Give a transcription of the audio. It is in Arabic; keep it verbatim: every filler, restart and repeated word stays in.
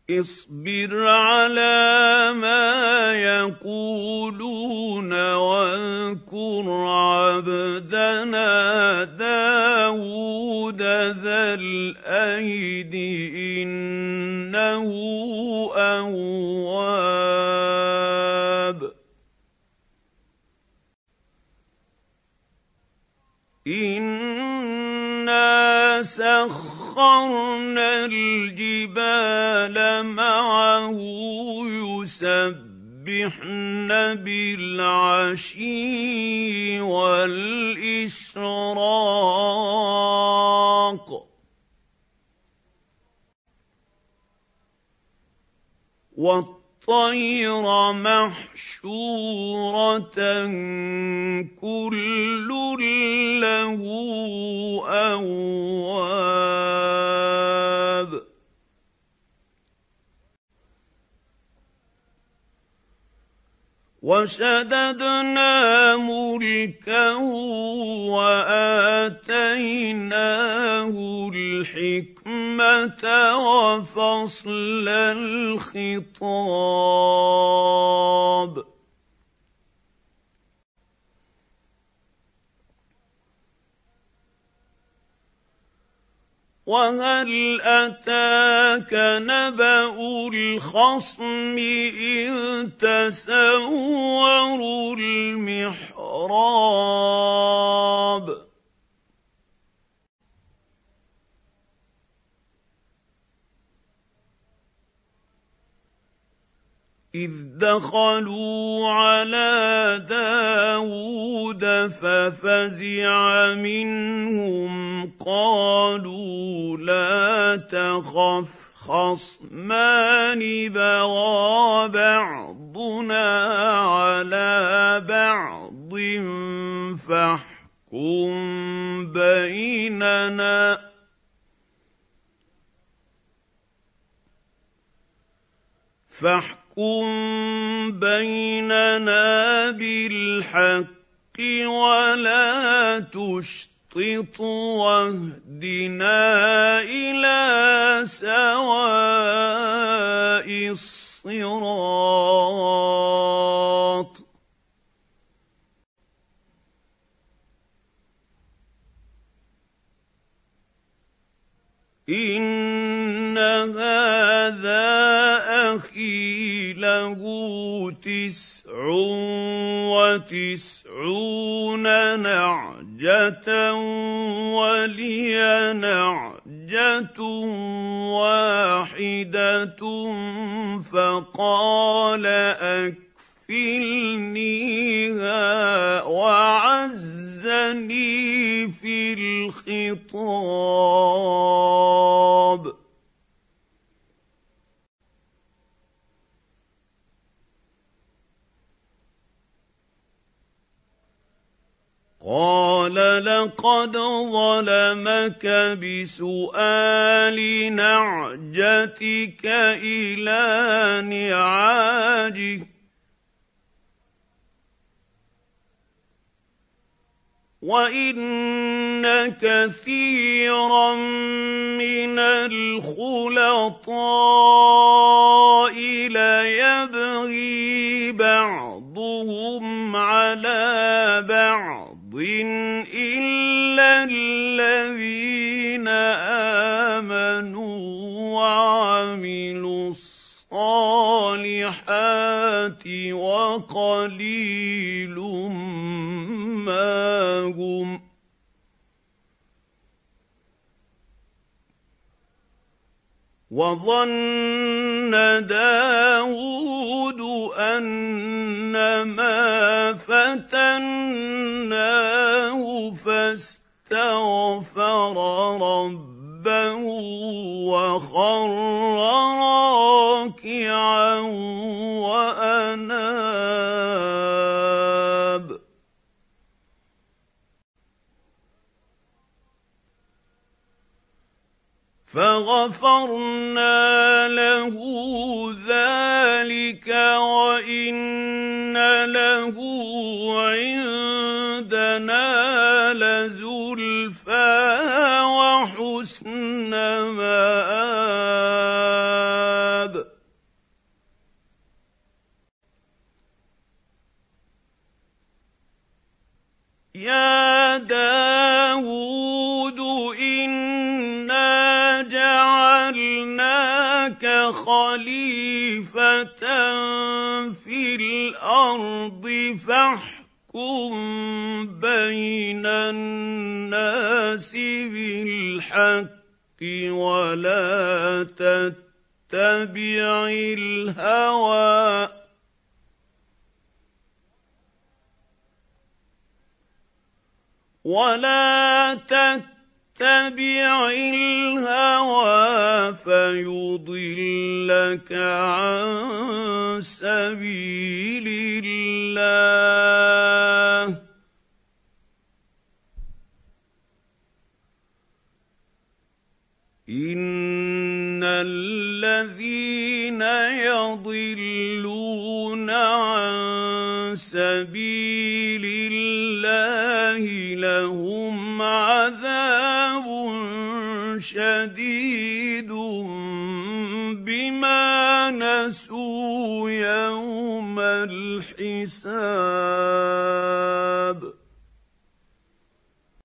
اصبر على ما يقولون واذكر عبدنا داود ذا الأيد إنه أواب إنا سخرنا الجبال معه يسبحن بالعشي والإشراق والطير محشورة كل له أواب وشددنا ملكه وآتيناه الحكمة وفصل الخطاب وهل أتاك نبأ الخصم إذ تسوروا المحراب إذ دخلوا على داود ففزع منهم قالوا لا تخف خصمان بغى بعضنا على بعض فاحكم بيننا فاحكم بيننا بالحق ولا تشطط واهدنا إلى سواء الصراط إن هذا أخي له تسع وتسعون نعجة ولي نعجة واحدة فقال أكفلنيها وعزني في الخطاب قال لقد ظلمك بسؤال نعجتك إلى نعاجه وإن كثيرا من الخلطاء ليبغي بعضهم على بعض إلا الذين آمنوا وعملوا الصالحات وقليل ما هم وظن داود أنما فتناه فاستغفر ربه وخر راكعا وأناب فغفرنا له ذلك وإن له عندنا لزلفى وحسن مآب يَا دَاوُودُ إِنَّا جَعَلْنَاكَ خَلِيفَةً فِي الْأَرْضِ فَاحْكُم بَيْنَ النَّاسِ بِالْحَقِّ وَلَا تَتَّبِعِ الْهَوَىٰ وَلَا تَتَّبِعِ الْهَوَىٰ فَيُضِلَّكَ عَن سَبِيلِ اللَّهِ ۚ إِنَّ الَّذِينَ يَضِلُّونَ عَن سَبِيلِ اللَّهِ لَهُمْ عَذَابٌ شَدِيدٌ بِمَا نَسُوا يَوْمَ الْحِسَابِ